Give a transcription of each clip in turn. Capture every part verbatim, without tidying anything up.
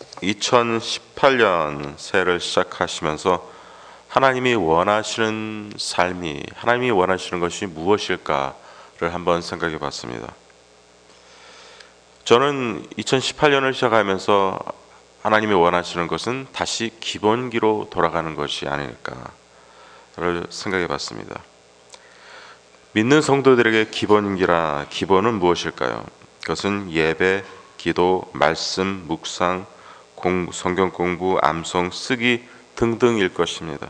이천십팔 년 새해를 시작하시면서 하나님이 원하시는 삶이, 하나님이 원하시는 것이 무엇일까를 한번 생각해 봤습니다. 저는 이천십팔 년을 시작하면서 하나님이 원하시는 것은 다시 기본기로 돌아가는 것이 아닐까를 생각해 봤습니다. 믿는 성도들에게 기본기라, 기본은 무엇일까요? 그것은 예배, 기도, 말씀, 묵상, 공부, 성경 공부, 암송, 쓰기 등등일 것입니다.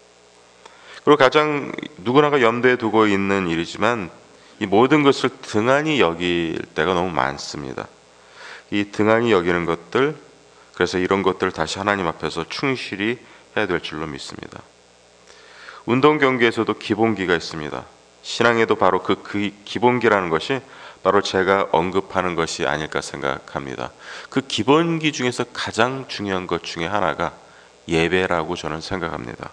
그리고 가장 누구나가 염두에 두고 있는 일이지만 이 모든 것을 등한히 여길 때가 너무 많습니다. 이 등한히 여기는 것들, 그래서 이런 것들을 다시 하나님 앞에서 충실히 해야 될 줄로 믿습니다. 운동 경기에서도 기본기가 있습니다. 신앙에도 바로 그, 그 기본기라는 것이 바로 제가 언급하는 것이 아닐까 생각합니다. 그 기본기 중에서 가장 중요한 것 중에 하나가 예배라고 저는 생각합니다.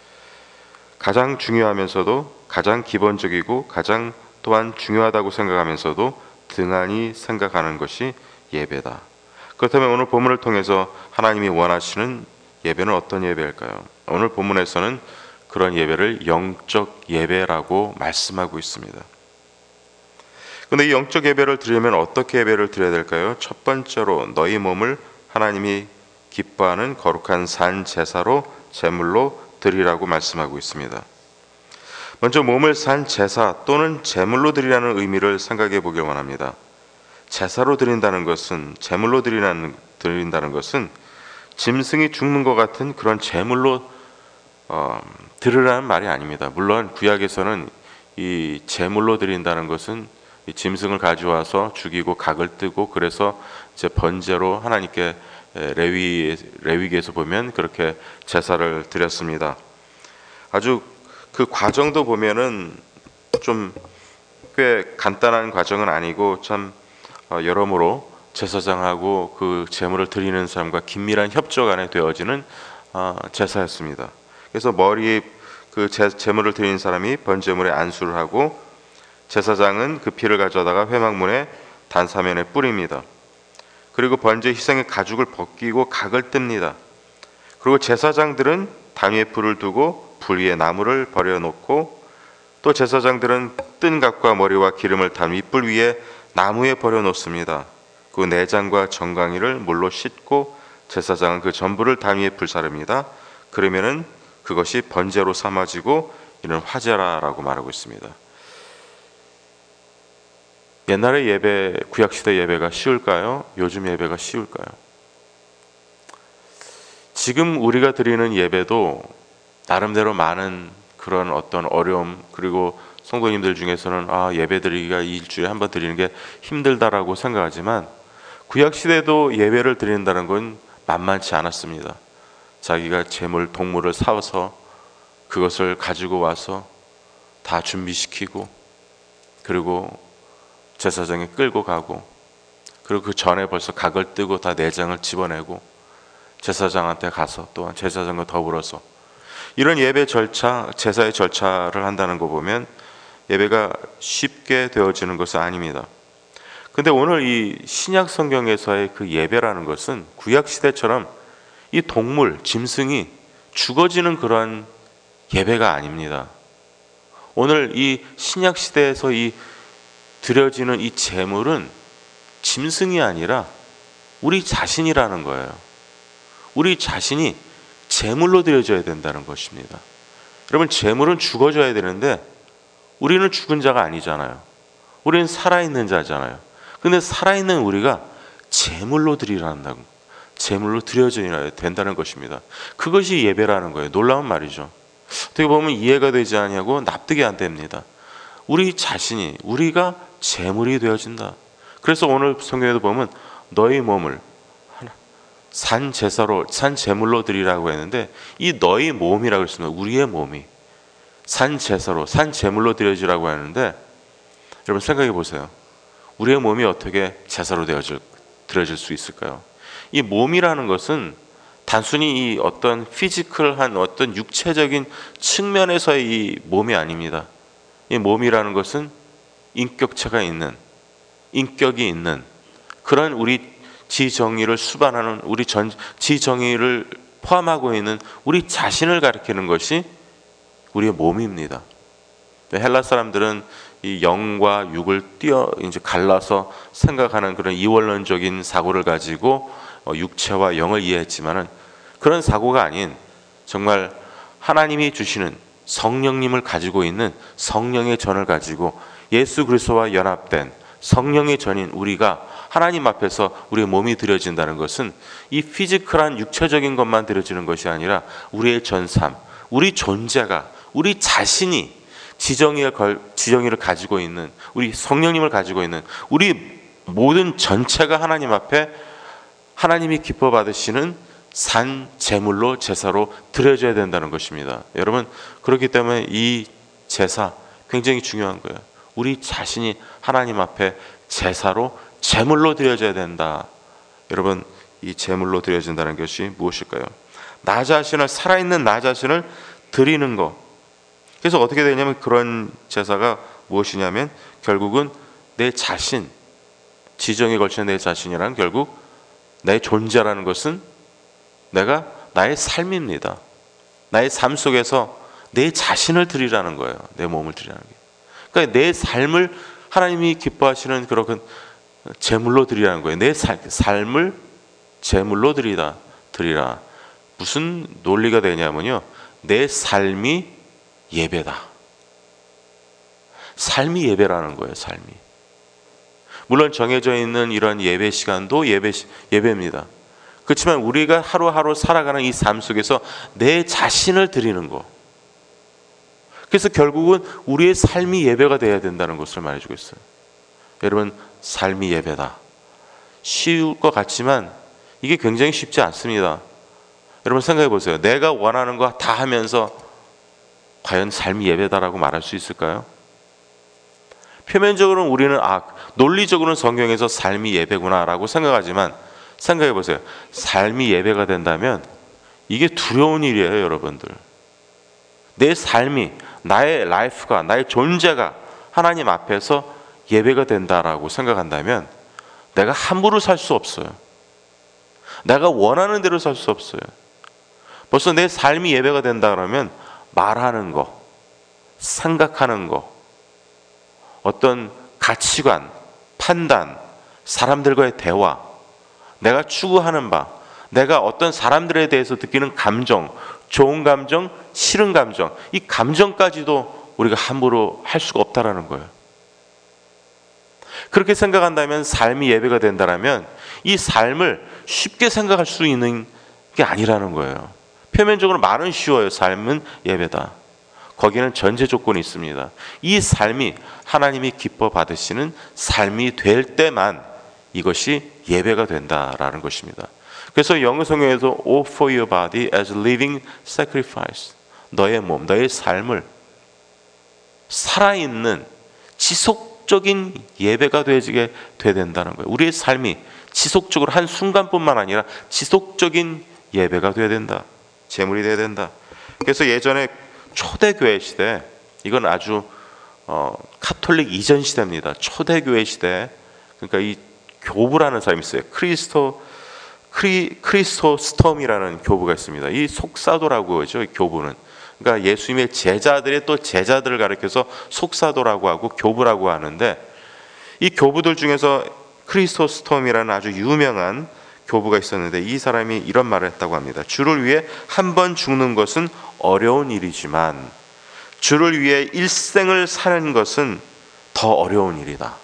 가장 중요하면서도 가장 기본적이고 가장 또한 중요하다고 생각하면서도 등한히 생각하는 것이 예배다. 그렇다면 오늘 본문을 통해서 하나님이 원하시는 예배는 어떤 예배일까요? 오늘 본문에서는 그런 예배를 영적 예배라고 말씀하고 있습니다. 그런데 이 영적 예배를 드리려면 어떻게 예배를 드려야 될까요? 첫 번째로 너희 몸을 하나님이 기뻐하는 거룩한 산 제사로 제물로 드리라고 말씀하고 있습니다. 먼저 몸을 산 제사 또는 제물로 드리라는 의미를 생각해 보길 원합니다. 제사로 드린다는 것은, 제물로 드리라는, 드린다는 것은 짐승이 죽는 것 같은 그런 제물로 어, 드리라는 말이 아닙니다. 물론 구약에서는 이 제물로 드린다는 것은 이 짐승을 가져와서 죽이고 각을 뜨고 그래서 이제 번제로 하나님께 레위 레위기에서 보면 그렇게 제사를 드렸습니다. 아주 그 과정도 보면은 좀 꽤 간단한 과정은 아니고 참 여러모로 제사장하고 그 제물을 드리는 사람과 긴밀한 협조 안에 되어지는 제사였습니다. 그래서 머리에 그 제, 제물을 드리는 사람이 번제물에 안수를 하고 제사장은 그 피를 가져다가 회막문에 단사면에 뿌립니다. 그리고 번제 희생의 가죽을 벗기고 각을 뜹니다. 그리고 제사장들은 담 위에 불을 두고 불 위에 나무를 버려놓고 또 제사장들은 뜬 각과 머리와 기름을 담 윗불 위에 나무에 버려놓습니다. 그 내장과 정강이를 물로 씻고 제사장은 그 전부를 담 위에 불사릅니다. 그러면은 그것이 번제로 삼아지고 이는 화제라라고 말하고 있습니다. 옛날의 예배, 구약시대 예배가 쉬울까요? 요즘 예배가 쉬울까요? 지금 우리가 드리는 예배도 나름대로 많은 그런 어떤 어려움, 그리고 성도님들 중에서는 아, 예배 드리기가 일주일에 한 번 드리는 게 힘들다라고 생각하지만 구약시대도 예배를 드린다는 건 만만치 않았습니다. 자기가 제물, 동물을 사서 그것을 가지고 와서 다 준비시키고 그리고 제사장에 끌고 가고 그리고 그 전에 벌써 각을 뜨고 다 내장을 집어내고 제사장한테 가서 또한 제사장과 더불어서 이런 예배 절차, 제사의 절차를 한다는 거 보면 예배가 쉽게 되어지는 것은 아닙니다. 근데 오늘 이 신약 성경에서의 그 예배라는 것은 구약 시대처럼 이 동물, 짐승이 죽어지는 그러한 예배가 아닙니다. 오늘 이 신약 시대에서 이 드려지는 이 제물은 짐승이 아니라 우리 자신이라는 거예요. 우리 자신이 제물로 드려져야 된다는 것입니다. 여러분, 제물은 죽어져야 되는데 우리는 죽은 자가 아니잖아요. 우리는 살아있는 자잖아요. 근데 살아있는 우리가 제물로 드리란다고, 제물로 드려져야 된다는 것입니다. 그것이 예배라는 거예요. 놀라운 말이죠. 어떻게 보면 이해가 되지 않냐고 납득이 안 됩니다. 우리 자신이, 우리가 제물이 되어진다. 그래서 오늘 성경에도 보면 너희 몸을 산 제사로, 산 제물로 드리라고 했는데 이 너희 몸이라고 했습니다. 우리의 몸이 산 제사로, 산 제물로 드려지라고 하는데 여러분 생각해 보세요. 우리의 몸이 어떻게 제사로 되어질, 드려질 수 있을까요? 이 몸이라는 것은 단순히 이 어떤 피지컬한 어떤 육체적인 측면에서의 이 몸이 아닙니다. 이 몸이라는 것은 인격체가 있는, 인격이 있는 그런 우리 지정의를 수반하는 우리 전 지정의를 포함하고 있는 우리 자신을 가리키는 것이 우리의 몸입니다. 헬라 사람들은 이 영과 육을 띄어 이제 갈라서 생각하는 그런 이원론적인 사고를 가지고 육체와 영을 이해했지만은 그런 사고가 아닌 정말 하나님이 주시는 성령님을 가지고 있는 성령의 전을 가지고 예수 그리스도와 연합된 성령의 전인 우리가 하나님 앞에서 우리의 몸이 드려진다는 것은 이 피지컬한 육체적인 것만 드려지는 것이 아니라 우리의 전삼, 우리 존재가, 우리 자신이 지정의를, 걸, 지정의를 가지고 있는, 우리 성령님을 가지고 있는 우리 모든 전체가 하나님 앞에 하나님이 기뻐 받으시는 산 제물로 제사로 드려져야 된다는 것입니다. 여러분, 그렇기 때문에 이 제사 굉장히 중요한 거예요. 우리 자신이 하나님 앞에 제사로 제물로 드려져야 된다. 여러분, 이 제물로 드려진다는 것이 무엇일까요? 나 자신을, 살아있는 나 자신을 드리는 것. 그래서 어떻게 되냐면 그런 제사가 무엇이냐면 결국은 내 자신, 지정에 걸친 내 자신이란 결국 내 존재라는 것은 내가 나의 삶입니다. 나의 삶 속에서 내 자신을 드리라는 거예요. 내 몸을 드리라는 게. 그러니까 내 삶을 하나님이 기뻐하시는 그런 제물로 드리라는 거예요. 내 살, 삶을 제물로 드리다, 드리라. 무슨 논리가 되냐면요. 내 삶이 예배다. 삶이 예배라는 거예요. 삶이. 물론 정해져 있는 이런 예배 시간도 예배, 예배입니다. 그렇지만 우리가 하루하루 살아가는 이 삶 속에서 내 자신을 드리는 거. 그래서 결국은 우리의 삶이 예배가 되어야 된다는 것을 말해주고 있어요. 여러분, 삶이 예배다. 쉬울 것 같지만 이게 굉장히 쉽지 않습니다. 여러분 생각해 보세요. 내가 원하는 거 다 하면서 과연 삶이 예배다라고 말할 수 있을까요? 표면적으로는 우리는 아, 논리적으로는 성경에서 삶이 예배구나라고 생각하지만 생각해 보세요. 삶이 예배가 된다면 이게 두려운 일이에요, 여러분들. 내 삶이, 나의 라이프가, 나의 존재가 하나님 앞에서 예배가 된다라고 생각한다면 내가 함부로 살 수 없어요. 내가 원하는 대로 살 수 없어요. 벌써 내 삶이 예배가 된다 그러면 말하는 거, 생각하는 거, 어떤 가치관, 판단, 사람들과의 대화, 내가 추구하는 바, 내가 어떤 사람들에 대해서 느끼는 감정, 좋은 감정, 싫은 감정, 이 감정까지도 우리가 함부로 할 수가 없다라는 거예요. 그렇게 생각한다면 삶이 예배가 된다면 이 삶을 쉽게 생각할 수 있는 게 아니라는 거예요. 표면적으로 말은 쉬워요. 삶은 예배다. 거기는 전제 조건이 있습니다. 이 삶이 하나님이 기뻐 받으시는 삶이 될 때만 이것이 예배가 된다라는 것입니다. 그래서 영어 성경에서 offer your body as living sacrifice, 너의 몸, 너의 삶을 살아있는 지속적인 예배가 되게 돼야 된다는 거예요. 우리의 삶이 지속적으로 한 순간뿐만 아니라 지속적인 예배가 돼야 된다. 제물이 돼야 된다. 그래서 예전에 초대교회 시대, 이건 아주 어, 카톨릭 이전 시대입니다. 초대교회 시대, 그러니까 이 교부라는 사람이 있어요. 크리스토 크리, 크리스토스톰이라는 교부가 있습니다. 이 속사도라고 하죠. 교부는. 그러니까 예수님의 제자들의 또 제자들을 가리켜서 속사도라고 하고 교부라고 하는데, 이 교부들 중에서 크리스토스톰이라는 아주 유명한 교부가 있었는데 이 사람이 이런 말을 했다고 합니다. 주를 위해 한 번 죽는 것은 어려운 일이지만 주를 위해 일생을 사는 것은 더 어려운 일이다.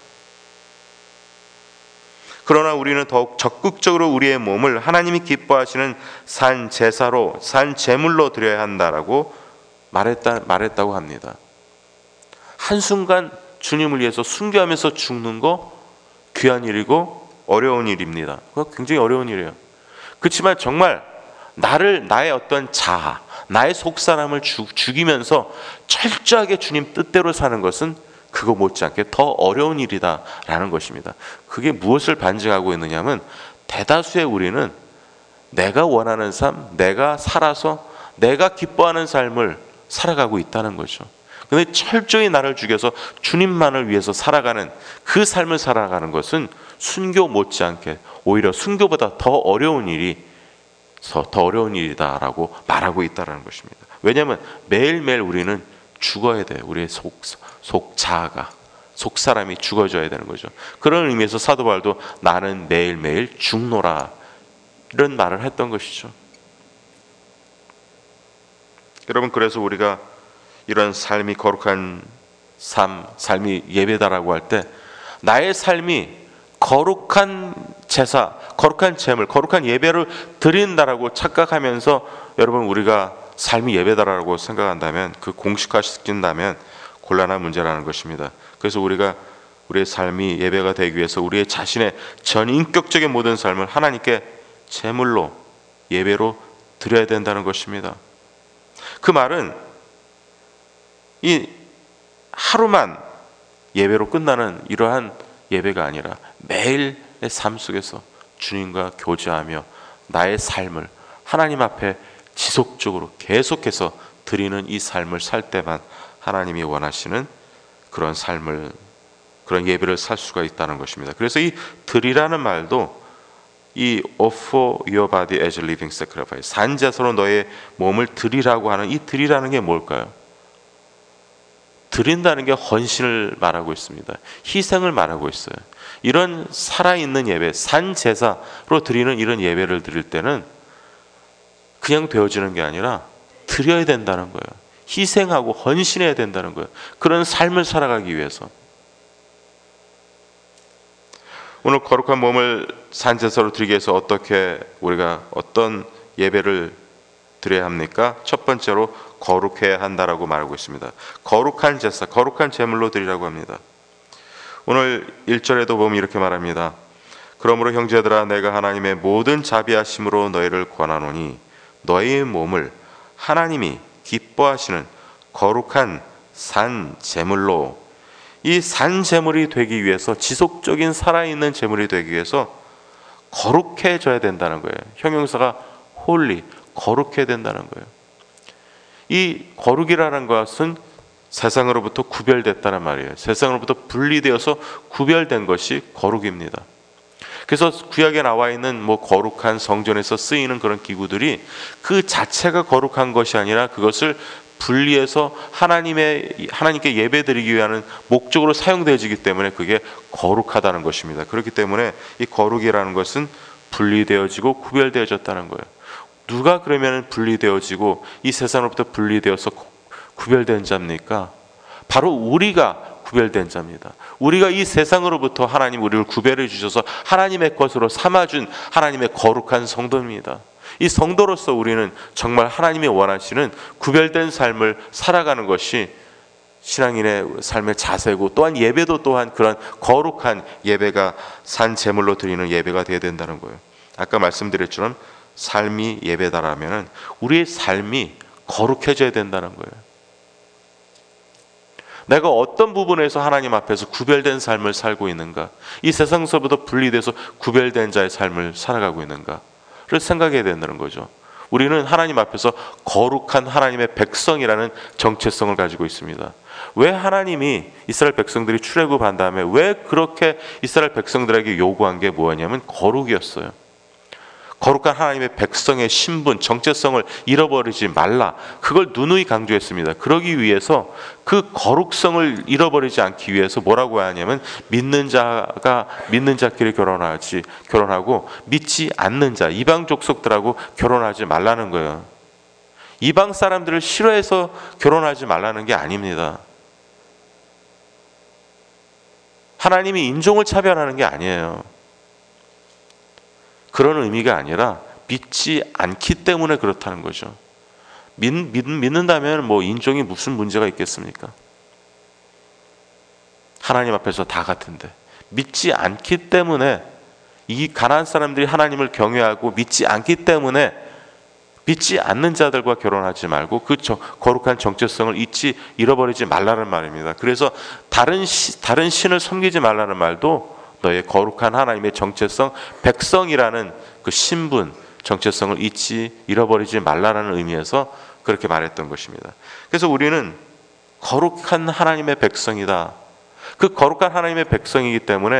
그러나 우리는 더욱 적극적으로 우리의 몸을 하나님이 기뻐하시는 산 제사로, 산 제물로 드려야 한다라고 말했다, 말했다고 합니다. 한순간 주님을 위해서 순교하면서 죽는 거 귀한 일이고 어려운 일입니다. 그거 굉장히 어려운 일이에요. 그렇지만 정말 나를, 나의 어떤 자아, 나의 속사람을 죽, 죽이면서 철저하게 주님 뜻대로 사는 것은 그거 못지않게 더 어려운 일이다라는 것입니다. 그게 무엇을 반증하고 있느냐면 대다수의 우리는 내가 원하는 삶, 내가 살아서 내가 기뻐하는 삶을 살아가고 있다는 거죠. 그런데 철저히 나를 죽여서 주님만을 위해서 살아가는 그 삶을 살아가는 것은 순교 못지않게 오히려 순교보다 더 어려운 일이 더 어려운 일이다라고 말하고 있다는 것입니다. 왜냐하면 매일매일 우리는 죽어야 돼요. 우리의 속, 속 자아가, 속 사람이 죽어져야 되는 거죠. 그런 의미에서 사도 바울도 나는 매일매일 죽노라 이런 말을 했던 것이죠. 여러분, 그래서 우리가 이런 삶이 거룩한 삶, 삶이 예배다라고 할 때 나의 삶이 거룩한 제사, 거룩한 제물, 거룩한 예배를 드린다라고 착각하면서 여러분 우리가 삶이 예배다라고 생각한다면, 그 공식화시킨다면 곤란한 문제라는 것입니다. 그래서 우리가 우리의 삶이 예배가 되기 위해서 우리의 자신의 전인격적인 모든 삶을 하나님께 제물로 예배로 드려야 된다는 것입니다. 그 말은 이 하루만 예배로 끝나는 이러한 예배가 아니라 매일의 삶 속에서 주님과 교제하며 나의 삶을 하나님 앞에 지속적으로 계속해서 드리는 이 삶을 살 때만 하나님이 원하시는 그런 삶을, 그런 예배를 살 수가 있다는 것입니다. 그래서 이 드리라는 말도 이 offer your body as a living sacrifice, 산제사로 너의 몸을 드리라고 하는 이 드리라는 게 뭘까요? 드린다는 게 헌신을 말하고 있습니다. 희생을 말하고 있어요. 이런 살아있는 예배, 산제사로 드리는 이런 예배를 드릴 때는 그냥 되어지는 게 아니라 드려야 된다는 거예요. 희생하고 헌신해야 된다는 거예요. 그런 삶을 살아가기 위해서. 오늘 거룩한 몸을 산제사로 드리기 위해서 어떻게 우리가 어떤 예배를 드려야 합니까? 첫 번째로 거룩해야 한다라고 말하고 있습니다. 거룩한 제사, 거룩한 제물로 드리라고 합니다. 오늘 일 절에도 보면 이렇게 말합니다. 그러므로 형제들아, 내가 하나님의 모든 자비하심으로 너희를 권하노니 너희의 몸을 하나님이 기뻐하시는 거룩한 산 제물로, 이 산 제물이 되기 위해서, 지속적인 살아있는 제물이 되기 위해서 거룩해져야 된다는 거예요. 형용사가 홀리, 거룩해야 된다는 거예요. 이 거룩이라는 것은 세상으로부터 구별됐다는 말이에요. 세상으로부터 분리되어서 구별된 것이 거룩입니다. 그래서 구약에 나와 있는 뭐 거룩한 성전에서 쓰이는 그런 기구들이 그 자체가 거룩한 것이 아니라 그것을 분리해서 하나님의 하나님께 예배드리기 위한 목적으로 사용되어지기 때문에 그게 거룩하다는 것입니다. 그렇기 때문에 이 거룩이라는 것은 분리되어지고 구별되어졌다는 거예요. 누가 그러면 분리되어지고 이 세상으로부터 분리되어서 구별된 자입니까? 바로 우리가 구별된 자입니다. 우리가 이 세상으로부터 하나님 우리를 구별해 주셔서 하나님의 것으로 삼아준 하나님의 거룩한 성도입니다. 이 성도로서 우리는 정말 하나님이 원하시는 구별된 삶을 살아가는 것이 신앙인의 삶의 자세고, 또한 예배도 또한 그런 거룩한 예배가 산 제물로 드리는 예배가 되어야 된다는 거예요. 아까 말씀드렸처럼 삶이 예배다라면 우리의 삶이 거룩해져야 된다는 거예요. 내가 어떤 부분에서 하나님 앞에서 구별된 삶을 살고 있는가, 이 세상서부터 분리돼서 구별된 자의 삶을 살아가고 있는가를 생각해야 된다는 거죠. 우리는 하나님 앞에서 거룩한 하나님의 백성이라는 정체성을 가지고 있습니다. 왜 하나님이 이스라엘 백성들이 출애굽한 다음에 왜 그렇게 이스라엘 백성들에게 요구한 게 뭐였냐면 거룩이었어요. 거룩한 하나님의 백성의 신분, 정체성을 잃어버리지 말라. 그걸 누누이 강조했습니다. 그러기 위해서 그 거룩성을 잃어버리지 않기 위해서 뭐라고 하냐면 믿는 자가 믿는 자끼리 결혼하지 결혼하고 믿지 않는 자, 이방 족속들하고 결혼하지 말라는 거예요. 이방 사람들을 싫어해서 결혼하지 말라는 게 아닙니다. 하나님이 인종을 차별하는 게 아니에요. 그런 의미가 아니라 믿지 않기 때문에 그렇다는 거죠. 믿, 믿, 믿는다면 뭐 인종이 무슨 문제가 있겠습니까? 하나님 앞에서 다 같은데 믿지 않기 때문에, 이 가나안 사람들이 하나님을 경외하고 믿지 않기 때문에 믿지 않는 자들과 결혼하지 말고 그 저, 거룩한 정체성을 잊지 잃어버리지 말라는 말입니다. 그래서 다른 시, 다른 신을 섬기지 말라는 말도 너의 거룩한 하나님의 정체성, 백성이라는 그 신분, 정체성을 잊지 잃어버리지 말라는 의미에서 그렇게 말했던 것입니다. 그래서 우리는 거룩한 하나님의 백성이다. 그 거룩한 하나님의 백성이기 때문에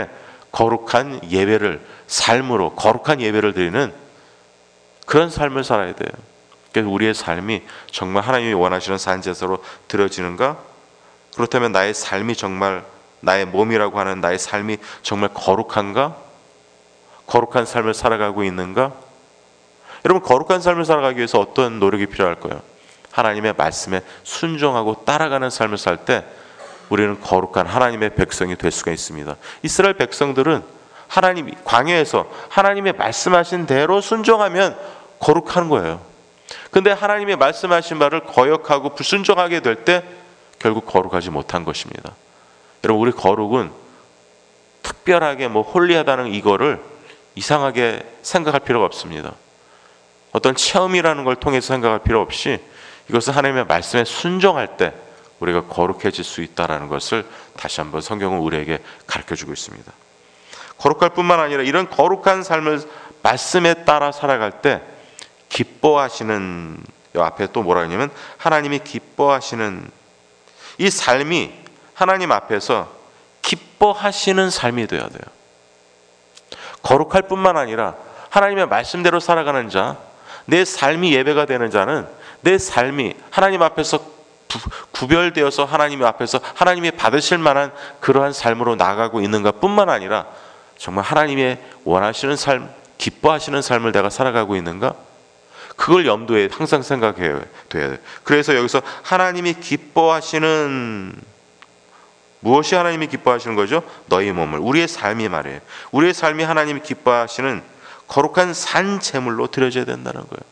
거룩한 예배를, 삶으로 거룩한 예배를 드리는 그런 삶을 살아야 돼요. 그래서 우리의 삶이 정말 하나님이 원하시는 산제사로 드려지는가? 그렇다면 나의 삶이 정말, 나의 몸이라고 하는 나의 삶이 정말 거룩한가? 거룩한 삶을 살아가고 있는가? 여러분, 거룩한 삶을 살아가기 위해서 어떤 노력이 필요할까요? 하나님의 말씀에 순종하고 따라가는 삶을 살 때 우리는 거룩한 하나님의 백성이 될 수가 있습니다. 이스라엘 백성들은 하나님 광야에서 하나님의 말씀하신 대로 순종하면 거룩한 거예요. 근데 하나님의 말씀하신 말을 거역하고 불순종하게 될 때 결국 거룩하지 못한 것입니다. 여러분, 우리 거룩은 특별하게 뭐 홀리하다는 이거를 이상하게 생각할 필요가 없습니다. 어떤 체험이라는 걸 통해서 생각할 필요 없이 이것은 하나님의 말씀에 순종할 때 우리가 거룩해질 수 있다는 것을 다시 한번 성경은 우리에게 가르쳐주고 있습니다. 거룩할 뿐만 아니라 이런 거룩한 삶을 말씀에 따라 살아갈 때 기뻐하시는, 이 앞에 또 뭐라 하냐면 하나님이 기뻐하시는 이 삶이 하나님 앞에서 기뻐하시는 삶이 되어야 돼요. 거룩할 뿐만 아니라 하나님의 말씀대로 살아가는 자, 내 삶이 예배가 되는 자는 내 삶이 하나님 앞에서 구별되어서 하나님 앞에서 하나님이 받으실 만한 그러한 삶으로 나아가고 있는가 뿐만 아니라 정말 하나님의 원하시는 삶, 기뻐하시는 삶을 내가 살아가고 있는가? 그걸 염두에 항상 생각해야 돼요. 그래서 여기서 하나님이 기뻐하시는, 무엇이 하나님이 기뻐하시는 거죠? 너희 몸을, 우리의 삶이 말이에요. 우리의 삶이 하나님이 기뻐하시는 거룩한 산 제물로 드려져야 된다는 거예요.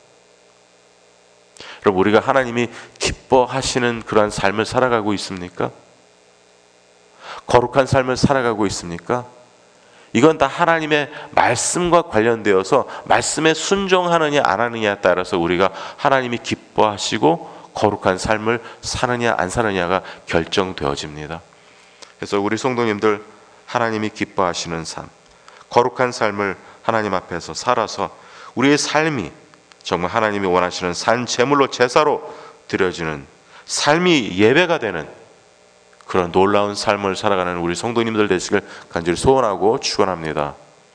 여러분, 우리가 하나님이 기뻐하시는 그러한 삶을 살아가고 있습니까? 거룩한 삶을 살아가고 있습니까? 이건 다 하나님의 말씀과 관련되어서 말씀에 순종하느냐 안 하느냐에 따라서 우리가 하나님이 기뻐하시고 거룩한 삶을 사느냐 안 사느냐가 결정되어집니다. 그래서 우리 성도님들, 하나님이 기뻐하시는 삶, 거룩한 삶을 하나님 앞에서 살아서 우리의 삶이 정말 하나님이 원하시는 산 제물로, 제사로 드려지는 삶이 예배가 되는 그런 놀라운 삶을 살아가는 우리 성도님들 되시길 간절히 소원하고 축원합니다.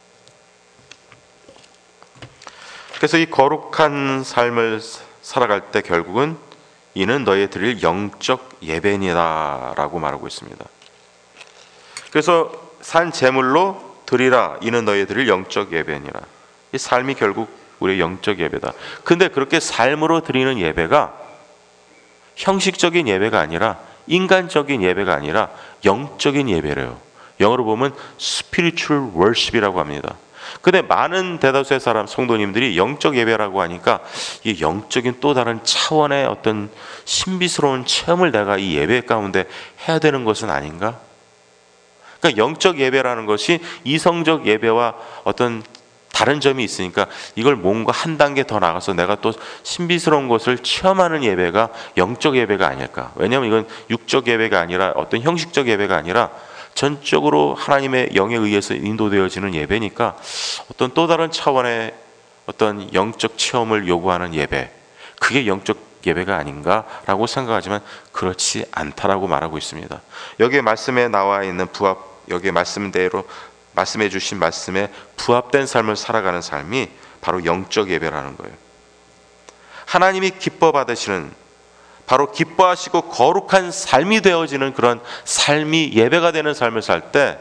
그래서 이 거룩한 삶을 살아갈 때 결국은 이는 너희에 드릴 영적 예배니라 라고 말하고 있습니다. 그래서 산 제물로 드리라, 이는 너희에 드릴 영적 예배니라. 이 삶이 결국 우리의 영적 예배다. 근데 그렇게 삶으로 드리는 예배가 형식적인 예배가 아니라, 인간적인 예배가 아니라 영적인 예배래요. 영어로 보면 spiritual worship이라고 합니다. 근데 많은 대다수의 사람, 성도님들이 영적 예배라고 하니까 이 영적인 또 다른 차원의 어떤 신비스러운 체험을 내가 이 예배 가운데 해야 되는 것은 아닌가? 그러니까 영적 예배라는 것이 이성적 예배와 어떤 다른 점이 있으니까 이걸 뭔가 한 단계 더 나가서 내가 또 신비스러운 것을 체험하는 예배가 영적 예배가 아닐까. 왜냐하면 이건 육적 예배가 아니라 어떤 형식적 예배가 아니라 전적으로 하나님의 영에 의해서 인도되어지는 예배니까 어떤 또 다른 차원의 어떤 영적 체험을 요구하는 예배, 그게 영적 예배가 아닌가라고 생각하지만 그렇지 않다라고 말하고 있습니다. 여기에 말씀에 나와 있는 부합, 여기에 말씀대로 말씀해 주신 말씀에 부합된 삶을 살아가는 삶이 바로 영적 예배라는 거예요. 하나님이 기뻐 받으시는, 바로 기뻐하시고 거룩한 삶이 되어지는 그런 삶이 예배가 되는 삶을 살 때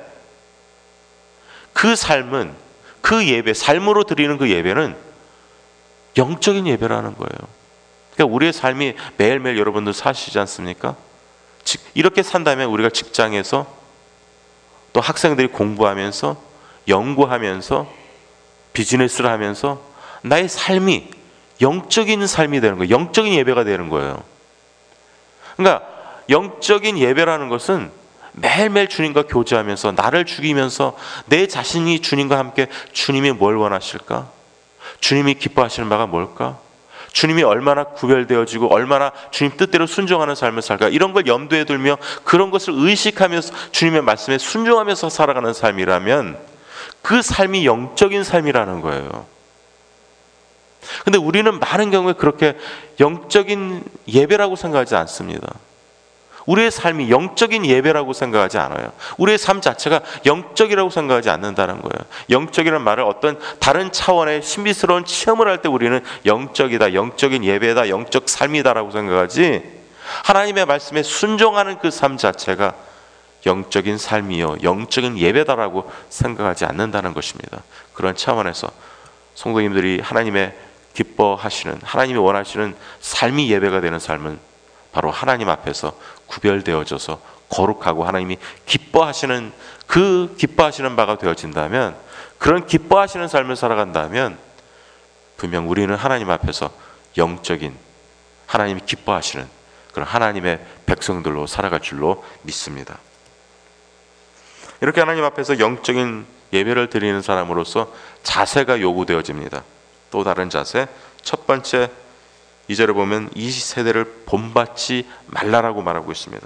그 삶은, 그 예배, 삶으로 드리는 그 예배는 영적인 예배라는 거예요. 그러니까 우리의 삶이 매일매일 여러분들 사시지 않습니까? 이렇게 산다면 우리가 직장에서 또 학생들이 공부하면서, 연구하면서, 비즈니스를 하면서 나의 삶이 영적인 삶이 되는 거예요. 영적인 예배가 되는 거예요. 그러니까 영적인 예배라는 것은 매일매일 주님과 교제하면서, 나를 죽이면서 내 자신이 주님과 함께 주님이 뭘 원하실까? 주님이 기뻐하시는 바가 뭘까? 주님이 얼마나 구별되어지고 얼마나 주님 뜻대로 순종하는 삶을 살까, 이런 걸 염두에 두며 그런 것을 의식하면서 주님의 말씀에 순종하면서 살아가는 삶이라면 그 삶이 영적인 삶이라는 거예요. 근데 우리는 많은 경우에 그렇게 영적인 예배라고 생각하지 않습니다. 우리의 삶이 영적인 예배라고 생각하지 않아요. 우리의 삶 자체가 영적이라고 생각하지 않는다는 거예요. 영적이라는 말을 어떤 다른 차원의 신비스러운 체험을 할 때 우리는 영적이다, 영적인 예배다, 영적 삶이다라고 생각하지, 하나님의 말씀에 순종하는 그 삶 자체가 영적인 삶이요, 영적인 예배다라고 생각하지 않는다는 것입니다. 그런 차원에서 성도님들이 하나님의 기뻐하시는, 하나님이 원하시는 삶이 예배가 되는 삶은 바로 하나님 앞에서 구별되어져서 거룩하고 하나님이 기뻐하시는 그 기뻐하시는 바가 되어진다면, 그런 기뻐하시는 삶을 살아간다면 분명 우리는 하나님 앞에서 영적인, 하나님이 기뻐하시는 그런 하나님의 백성들로 살아갈 줄로 믿습니다. 이렇게 하나님 앞에서 영적인 예배를 드리는 사람으로서 자세가 요구되어집니다. 또 다른 자세, 첫 번째, 이 절에 보면 이 세대를 본받지 말라라고 말하고 있습니다.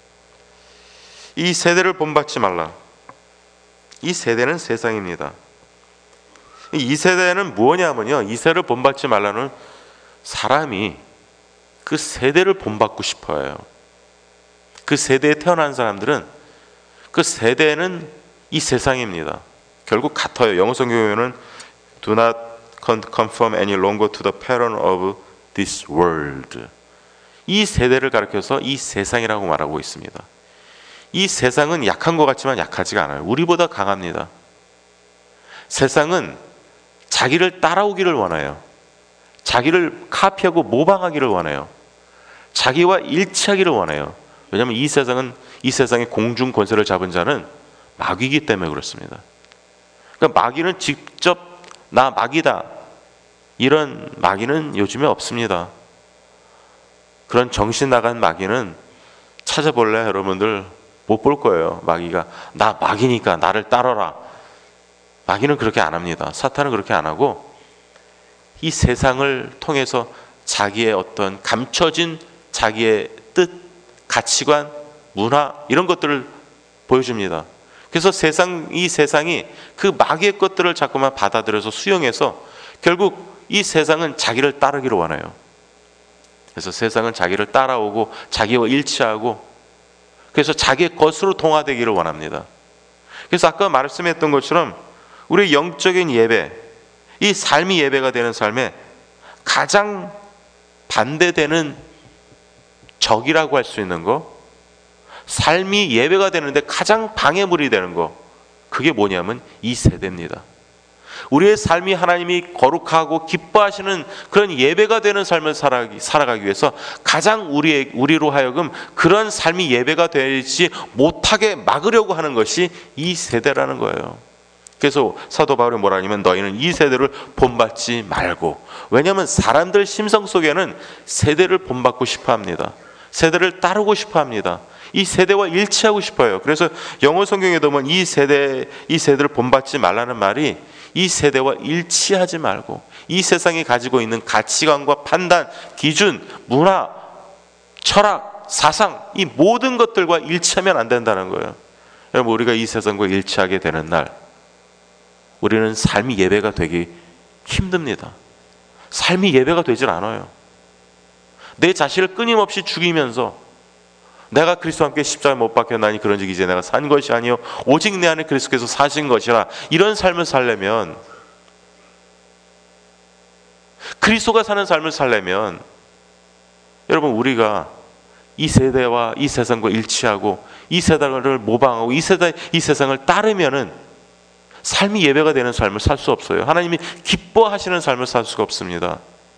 이 세대를 본받지 말라. 이 세대는 세상입니다. 이 세대는 뭐냐면요, 이 세대를 본받지 말라는, 사람이 그 세대를 본받고 싶어요. 그 세대에 태어난 사람들은 그 세대는 이 세상입니다. 결국 같아요. 영어 성경에는 Do not conform any longer to the pattern of this world. 이 세대를 가리켜서 이 세상이라고 말하고 있습니다. 이 세상은 약한 것 같지만 약하지가 않아요. 우리보다 강합니다. 세상은 자기를 따라오기를 원해요. 자기를 카피하고 모방하기를 원해요. 자기와 일치하기를 원해요. 왜냐하면 이 세상은, 이 세상의 공중 권세를 잡은 자는 마귀이기 때문에 그렇습니다. 그러니까 마귀는 직접 나 마귀다, 이런 마귀는 요즘에 없습니다. 그런 정신 나간 마귀는 찾아볼래 여러분들 못 볼 거예요. 마귀가 나 마귀니까 나를 따라라. 마귀는 그렇게 안 합니다. 사탄은 그렇게 안 하고 이 세상을 통해서 자기의 어떤 감춰진 자기의 뜻, 가치관, 문화, 이런 것들을 보여줍니다. 그래서 세상, 이 세상이 그 마귀의 것들을 자꾸만 받아들여서 수용해서 결국 이 세상은 자기를 따르기를 원해요. 그래서 세상은 자기를 따라오고 자기와 일치하고, 그래서 자기의 것으로 동화되기를 원합니다. 그래서 아까 말씀했던 것처럼 우리의 영적인 예배, 이 삶이 예배가 되는 삶에 가장 반대되는 적이라고 할 수 있는 거, 삶이 예배가 되는데 가장 방해물이 되는 거, 그게 뭐냐면 이 세대입니다. 우리의 삶이 하나님이 거룩하고 기뻐하시는 그런 예배가 되는 삶을 살아가기, 살아가기 위해서 가장 우리의, 우리로 하여금 그런 삶이 예배가 되지 못하게 막으려고 하는 것이 이 세대라는 거예요. 그래서 사도 바울이 뭐라 하냐면 너희는 이 세대를 본받지 말고, 왜냐하면 사람들 심성 속에는 세대를 본받고 싶어 합니다. 세대를 따르고 싶어 합니다. 이 세대와 일치하고 싶어요. 그래서 영어 성경에 보면 이 세대, 이 세대를 본받지 말라는 말이 이 세대와 일치하지 말고, 이 세상이 가지고 있는 가치관과 판단, 기준, 문화, 철학, 사상, 이 모든 것들과 일치하면 안 된다는 거예요. 여러분, 우리가 이 세상과 일치하게 되는 날 우리는 삶이 예배가 되기 힘듭니다. 삶이 예배가 되질 않아요. 내 자신을 끊임없이 죽이면서 내가 그리스도와 함께 십자가에 못 박혔나니 그런즉 이제 내가 산 것이 아니요 오직 내 안에 그리스도께서 사신 것이라, 이런 삶을 살려면, 그리스도가 사는 삶을 살려면 여러분, 우리가 이 세대와 이 세상과 일치하고 이 세상을 모방하고 이 세대, 이 세상을 따르면은 삶이 예배가 되는 삶을 살 수 없어요. 하나님이 기뻐하시는 삶을 살 수가 없습니다.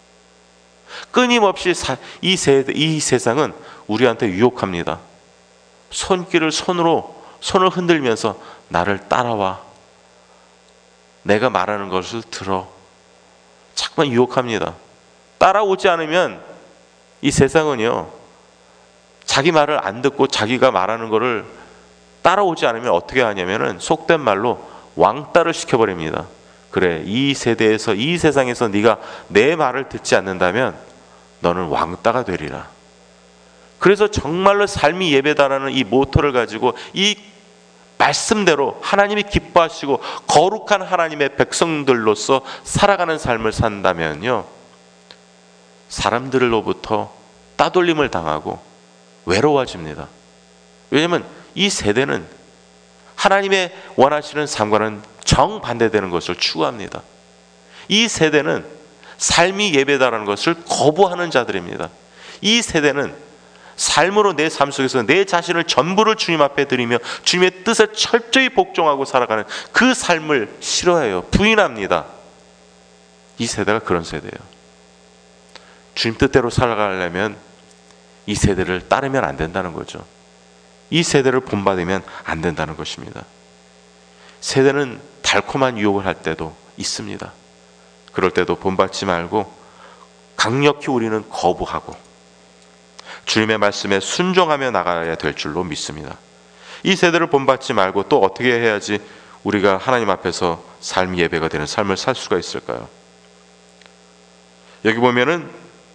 끊임없이 사, 이, 세대, 이 세상은 우리한테 유혹합니다. 손길을 손으로 손을 흔들면서 나를 따라와, 내가 말하는 것을 들어, 자꾸만 유혹합니다. 따라오지 않으면 이 세상은요, 자기 말을 안 듣고 자기가 말하는 것을 따라오지 않으면 어떻게 하냐면은 속된 말로 왕따를 시켜버립니다. 그래, 이 세대에서, 이 세상에서 네가 내 말을 듣지 않는다면 너는 왕따가 되리라. 그래서 정말로 삶이 예배다라는 이 모토를 가지고 이 말씀대로 하나님이 기뻐하시고 거룩한 하나님의 백성들로서 살아가는 삶을 산다면요, 사람들로부터 따돌림을 당하고 외로워집니다. 왜냐하면 이 세대는 하나님의 원하시는 삶과는 정반대되는 것을 추구합니다. 이 세대는 삶이 예배다라는 것을 거부하는 자들입니다. 이 세대는 삶으로 내 삶 속에서 내 자신을 전부를 주님 앞에 드리며 주님의 뜻에 철저히 복종하고 살아가는 그 삶을 싫어해요. 부인합니다. 이 세대가 그런 세대예요. 주님 뜻대로 살아가려면 이 세대를 따르면 안 된다는 거죠. 이 세대를 본받으면 안 된다는 것입니다. 세대는 달콤한 유혹을 할 때도 있습니다. 그럴 때도 본받지 말고 강력히 우리는 거부하고 주님의 말씀에 순종하며 나가야 될 줄로 믿습니다. 이 세대를 본받지 말고 또 어떻게 해야지 우리가 하나님 앞에서 삶 예배가 되는 삶을 살 수가 있을까요? 여기 보면은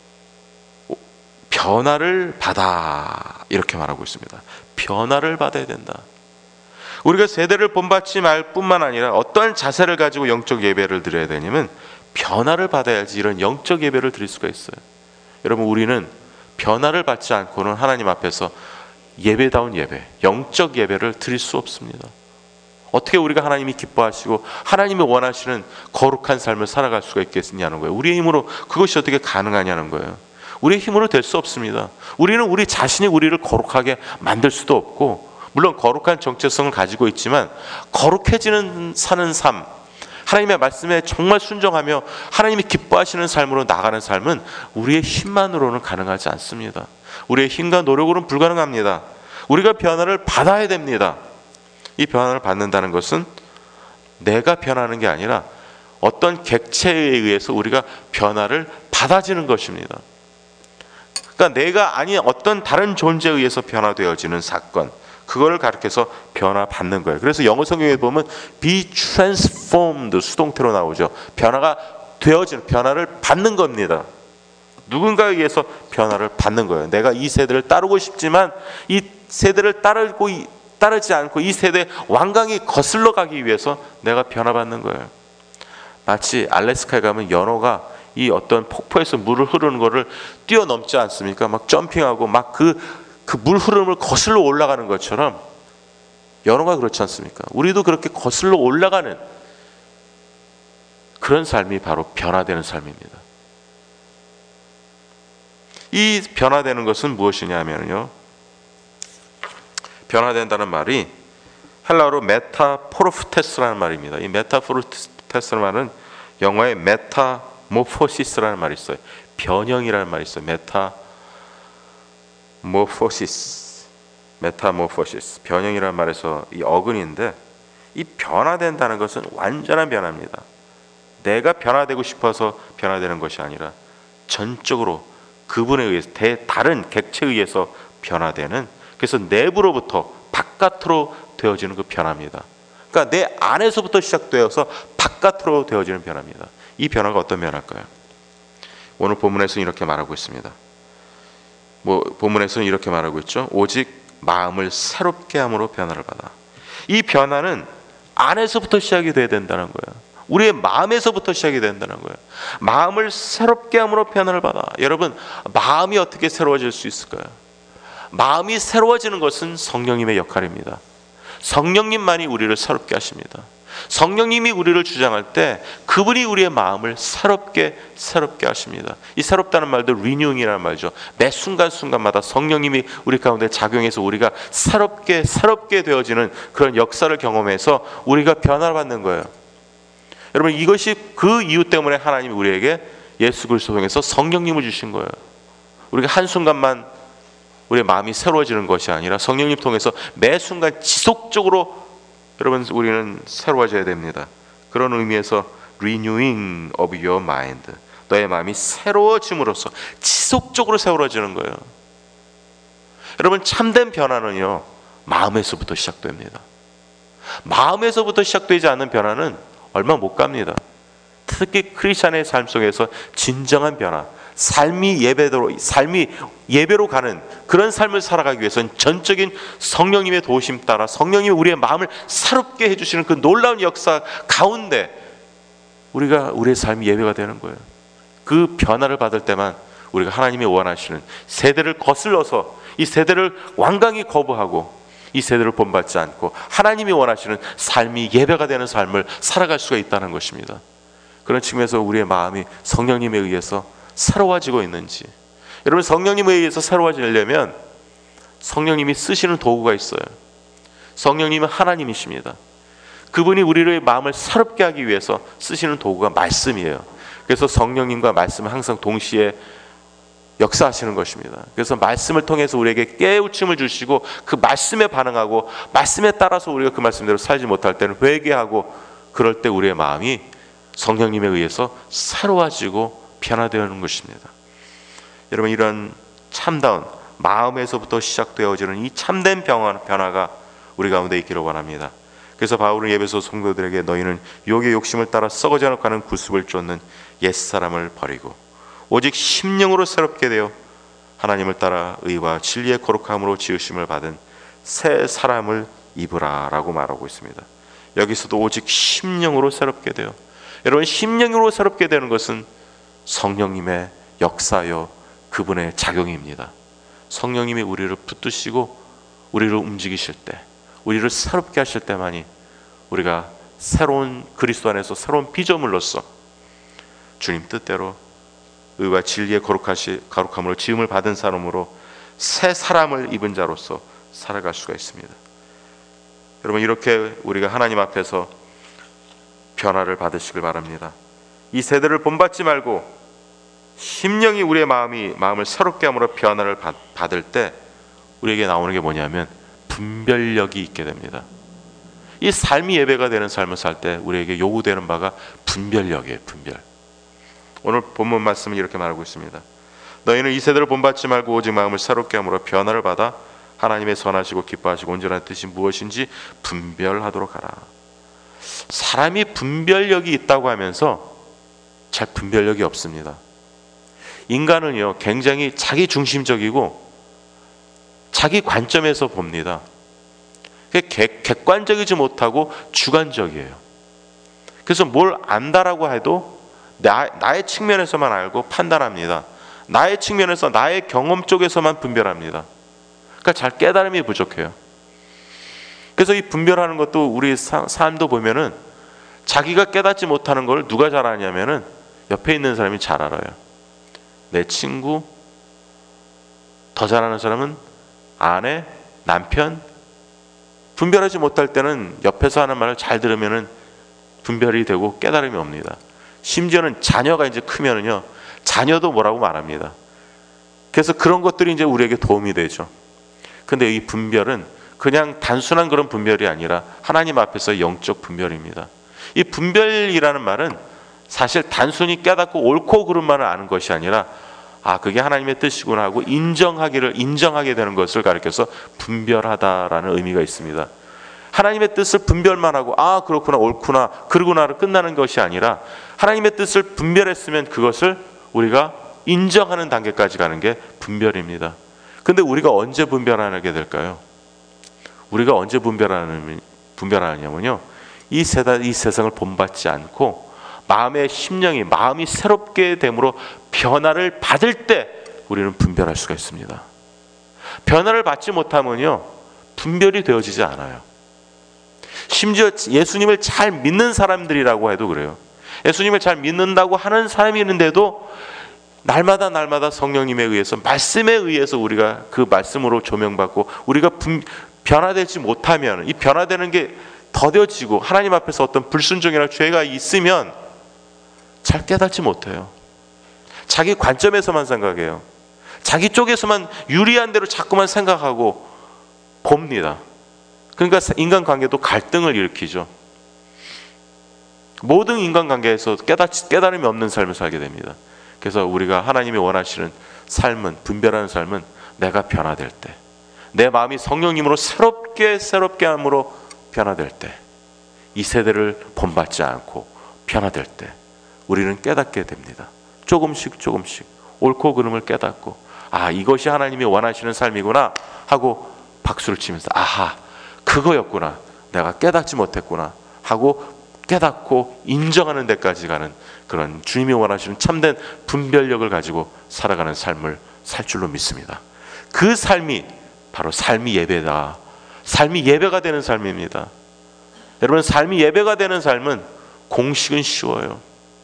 변화를 받아 이렇게 말하고 있습니다. 변화를 받아야 된다. 우리가 세대를 본받지 말 뿐만 아니라 어떠한 자세를 가지고 영적 예배를 드려야 되냐면 변화를 받아야지 이런 영적 예배를 드릴 수가 있어요. 여러분, 우리는 변화를 받지 않고는 하나님 앞에서 예배다운 예배, 영적 예배를 드릴 수 없습니다. 어떻게 우리가 하나님이 기뻐하시고 하나님이 원하시는 거룩한 삶을 살아갈 수가 있겠냐는 거예요. 우리의 힘으로 그것이 어떻게 가능하냐는 거예요. 우리의 힘으로 될 수 없습니다. 우리는 우리 자신이 우리를 거룩하게 만들 수도 없고, 물론 거룩한 정체성을 가지고 있지만 거룩해지는 사는 삶, 하나님의 말씀에 정말 순종하며 하나님이 기뻐하시는 삶으로 나가는 삶은 우리의 힘만으로는 가능하지 않습니다. 우리의 힘과 노력으로는 불가능합니다. 우리가 변화를 받아야 됩니다. 이 변화를 받는다는 것은 내가 변하는 게 아니라 어떤 객체에 의해서 우리가 변화를 받아지는 것입니다. 그러니까 내가 아닌 어떤 다른 존재에 의해서 변화되어지는 사건, 그걸 가르쳐서 변화받는 거예요. 그래서 영어 성경에 보면 be transformed 수동태로 나오죠. 변화가 되어지는, 변화를 받는 겁니다. 누군가에 의해서 변화를 받는 거예요. 내가 이 세대를 따르고 싶지만 이 세대를 따르고 따르지 않고 이 세대 완강히 거슬러 가기 위해서 내가 변화받는 거예요. 마치 알래스카에 가면 연어가 이 어떤 폭포에서 물을 흐르는 거를 뛰어넘지 않습니까? 막 점핑하고 막 그 그 물 흐름을 거슬러 올라가는 것처럼 연어가 그렇지 않습니까? 우리도 그렇게 거슬러 올라가는 그런 삶이 바로 변화되는 삶입니다. 이 변화되는 것은 무엇이냐면요, 변화된다는 말이 헬라어로 메타포르프테스라는 말입니다. 이 메타포르프테스라는 말은 영어에 메타모포시스라는 말이 있어요. 변형이라는 말이 있어요. 메타모포시스, 메타모포시스, 변형이라는 말에서 이 어근인데, 이 변화된다는 것은 완전한 변화입니다. 내가 변화되고 싶어서 변화되는 것이 아니라 전적으로 그분에 의해서, 대 다른 객체에 의해서 변화되는, 그래서 내부로부터 바깥으로 되어지는 그 변화입니다. 그러니까 내 안에서부터 시작되어서 바깥으로 되어지는 변화입니다. 이 변화가 어떤 변화일까요? 오늘 본문에서는 이렇게 말하고 있습니다. 뭐 본문에서는 이렇게 말하고 있죠. 오직 마음을 새롭게 함으로 변화를 받아. 이 변화는 안에서부터 시작이 돼야 된다는 거예요. 우리의 마음에서부터 시작이 된다는 거예요. 마음을 새롭게 함으로 변화를 받아. 여러분, 마음이 어떻게 새로워질 수 있을까요? 마음이 새로워지는 것은 성령님의 역할입니다. 성령님만이 우리를 새롭게 하십니다. 성령님이 우리를 주장할 때 그분이 우리의 마음을 새롭게 새롭게 하십니다. 이 새롭다는 말도 리뉴잉이라는 말이죠. 매 순간순간마다 성령님이 우리 가운데 작용해서 우리가 새롭게 새롭게 되어지는 그런 역사를 경험해서 우리가 변화를 받는 거예요. 여러분, 이것이 그 이유 때문에 하나님이 우리에게 예수 그리스도 통해서 성령님을 주신 거예요. 우리가 한순간만 우리의 마음이 새로워지는 것이 아니라 성령님 통해서 매 순간 지속적으로 여러분, 우리는 새로워져야 됩니다. 그런 의미에서 renewing of your mind, 너의 마음이 새로워짐으로써 지속적으로 새로워지는 거예요. 여러분, 참된 변화는요, 마음에서부터 시작됩니다. 마음에서부터 시작되지 않는 변화는 얼마 못 갑니다. 특히 크리스찬의 삶 속에서 진정한 변화, 삶이 예배로 삶이 예배로 가는 그런 삶을 살아가기 위해서는 전적인 성령님의 도우심 따라 성령님이 우리의 마음을 새롭게 해주시는 그 놀라운 역사 가운데 우리가 우리의 삶이 예배가 되는 거예요. 그 변화를 받을 때만 우리가 하나님이 원하시는 세대를 거슬러서 이 세대를 완강히 거부하고 이 세대를 본받지 않고 하나님이 원하시는 삶이 예배가 되는 삶을 살아갈 수가 있다는 것입니다. 그런 측면에서 우리의 마음이 성령님에 의해서 새로워지고 있는지, 여러분 성령님에 의해서 새로워지려면 성령님이 쓰시는 도구가 있어요. 성령님은 하나님이십니다. 그분이 우리의 마음을 새롭게 하기 위해서 쓰시는 도구가 말씀이에요. 그래서 성령님과 말씀은 항상 동시에 역사하시는 것입니다. 그래서 말씀을 통해서 우리에게 깨우침을 주시고 그 말씀에 반응하고 말씀에 따라서 우리가 그 말씀대로 살지 못할 때는 회개하고, 그럴 때 우리의 마음이 성령님에 의해서 새로워지고 변화되는 것입니다. 여러분, 이런 참다운 마음에서부터 시작되어지는 이 참된 변화가 우리 가운데 있기를 원합니다. 그래서 바울은 에베소 성도들에게 너희는 육의 욕심을 따라 썩어져 가는 구습을 쫓는 옛사람을 버리고 오직 심령으로 새롭게 되어 하나님을 따라 의와 진리의 거룩함으로 지으심을 받은 새 사람을 입으라 라고 말하고 있습니다. 여기서도 오직 심령으로 새롭게 되어, 여러분 심령으로 새롭게 되는 것은 성령님의 역사요 그분의 작용입니다. 성령님이 우리를 붙드시고 우리를 움직이실 때, 우리를 새롭게 하실 때만이 우리가 새로운 그리스도 안에서 새로운 피조물로서 주님 뜻대로 의와 진리의 거룩하시, 거룩함으로 지음을 받은 사람으로 새 사람을 입은 자로서 살아갈 수가 있습니다. 여러분, 이렇게 우리가 하나님 앞에서 변화를 받으시길 바랍니다. 이 세대를 본받지 말고 심령이 우리의 마음이 마음을 새롭게 함으로 변화를 받, 받을 때 우리에게 나오는 게 뭐냐면 분별력이 있게 됩니다. 이 삶이 예배가 되는 삶을 살 때 우리에게 요구되는 바가 분별력이에요. 분별. 오늘 본문 말씀은 이렇게 말하고 있습니다. 너희는 이 세대를 본받지 말고 오직 마음을 새롭게 함으로 변화를 받아 하나님의 선하시고 기뻐하시고 온전한 뜻이 무엇인지 분별하도록 하라. 사람이 분별력이 있다고 하면서 잘 분별력이 없습니다. 인간은요 굉장히 자기 중심적이고 자기 관점에서 봅니다. 객관적이지 못하고 주관적이에요. 그래서 뭘 안다라고 해도 나, 나의 측면에서만 알고 판단합니다. 나의 측면에서 나의 경험 쪽에서만 분별합니다. 그러니까 잘 깨달음이 부족해요. 그래서 이 분별하는 것도 우리 사, 삶도 보면은 자기가 깨닫지 못하는 걸 누가 잘 아냐면은 옆에 있는 사람이 잘 알아요. 내 친구, 더 잘하는 사람은 아내, 남편. 분별하지 못할 때는 옆에서 하는 말을 잘 들으면은 분별이 되고 깨달음이 옵니다. 심지어는 자녀가 이제 크면은요, 자녀도 뭐라고 말합니다. 그래서 그런 것들이 이제 우리에게 도움이 되죠. 근데 이 분별은 그냥 단순한 그런 분별이 아니라 하나님 앞에서 영적 분별입니다. 이 분별이라는 말은 사실 단순히 깨닫고 옳고 그름만을 아는 것이 아니라 아 그게 하나님의 뜻이구나 하고 인정하기를 인정하게 되는 것을 가리켜서 분별하다라는 의미가 있습니다. 하나님의 뜻을 분별만 하고 아 그렇구나 옳구나 그러구나로 끝나는 것이 아니라 하나님의 뜻을 분별했으면 그것을 우리가 인정하는 단계까지 가는 게 분별입니다. 근데 우리가 언제 분별하게 될까요? 우리가 언제 분별하는 분별하냐면요, 이 세상 이 세상을 본받지 않고 마음의 심령이 마음이 새롭게 됨으로 변화를 받을 때 우리는 분별할 수가 있습니다. 변화를 받지 못하면요 분별이 되어지지 않아요. 심지어 예수님을 잘 믿는 사람들이라고 해도 그래요. 예수님을 잘 믿는다고 하는 사람이 있는데도 날마다 날마다 성령님에 의해서 말씀에 의해서 우리가 그 말씀으로 조명받고 우리가 분, 변화되지 못하면 이 변화되는 게 더뎌지고 하나님 앞에서 어떤 불순종이나 죄가 있으면 잘 깨닫지 못해요. 자기 관점에서만 생각해요. 자기 쪽에서만 유리한 대로 자꾸만 생각하고 봅니다. 그러니까 인간관계도 갈등을 일으키죠. 모든 인간관계에서 깨닫, 깨달음이 없는 삶을 살게 됩니다. 그래서 우리가 하나님이 원하시는 삶은, 분별하는 삶은 내가 변화될 때, 내 마음이 성령님으로 새롭게 새롭게 함으로 변화될 때, 이 세대를 본받지 않고 변화될 때 우리는 깨닫게 됩니다. 조금씩 조금씩 옳고 그름을 깨닫고 아 이것이 하나님이 원하시는 삶이구나 하고 박수를 치면서 아하 그거였구나 내가 깨닫지 못했구나 하고 깨닫고 인정하는 데까지 가는 그런 주님이 원하시는 참된 분별력을 가지고 살아가는 삶을 살 줄로 믿습니다. 그 삶이 바로 삶이 예배다. 삶이 예배가 되는 삶입니다. 여러분, 삶이 예배가 되는 삶은 공식은 쉬워요.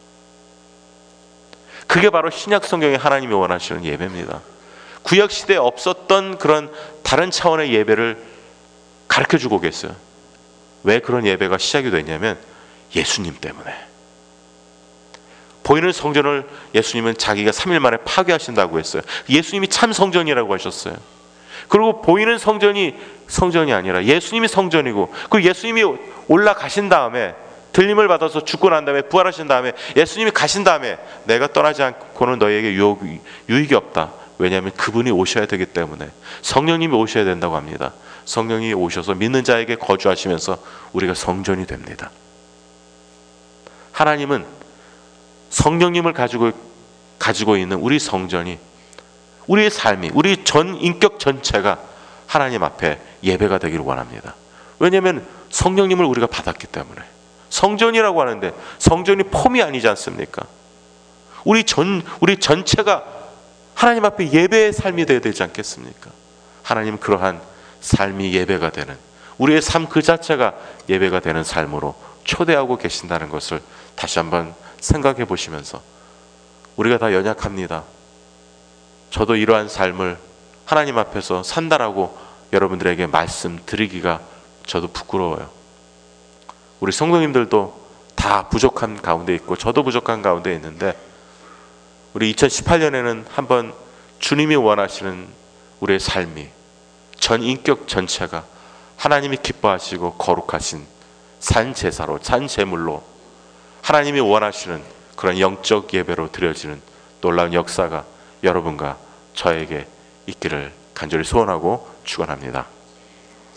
그게 바로 신약 성경에 하나님이 원하시는 예배입니다. 구약 시대에 없었던 그런 다른 차원의 예배를 가르쳐주고 계세요. 왜 그런 예배가 시작이 됐냐면 예수님 때문에. 보이는 성전을 예수님은 자기가 삼 일 만에 파괴하신다고 했어요. 예수님이 참 성전이라고 하셨어요. 그리고 보이는 성전이 성전이 아니라 예수님이 성전이고, 그 예수님이 올라가신 다음에, 들림을 받아서 죽고 난 다음에 부활하신 다음에 예수님이 가신 다음에 내가 떠나지 않고는 너희에게 유혹, 유익이 없다. 왜냐하면 그분이 오셔야 되기 때문에. 성령님이 오셔야 된다고 합니다. 성령이 오셔서 믿는 자에게 거주하시면서 우리가 성전이 됩니다. 하나님은 성령님을 가지고 가지고 있는 우리 성전이, 우리의 삶이, 우리 전 인격 전체가 하나님 앞에 예배가 되기를 원합니다. 왜냐하면 성령님을 우리가 받았기 때문에. 성전이라고 하는데 성전이 폼이 아니지 않습니까? 우리 전 우리 전체가 하나님 앞에 예배의 삶이 되어야 되지 않겠습니까? 하나님은 그러한 삶이 예배가 되는, 우리의 삶 그 자체가 예배가 되는 삶으로 초대하고 계신다는 것을 다시 한번 생각해 보시면서, 우리가 다 연약합니다. 저도 이러한 삶을 하나님 앞에서 산다라고 여러분들에게 말씀드리기가 저도 부끄러워요. 우리 성도님들도 다 부족한 가운데 있고 저도 부족한 가운데 있는데, 우리 이천십팔 년에는 한번 주님이 원하시는 우리의 삶이 전 인격 전체가 하나님이 기뻐하시고 거룩하신 산 제사로, 산 제물로 하나님이 원하시는 그런 영적 예배로 드려지는 놀라운 역사가 여러분과 저에게 있기를 간절히 소원하고 축원합니다.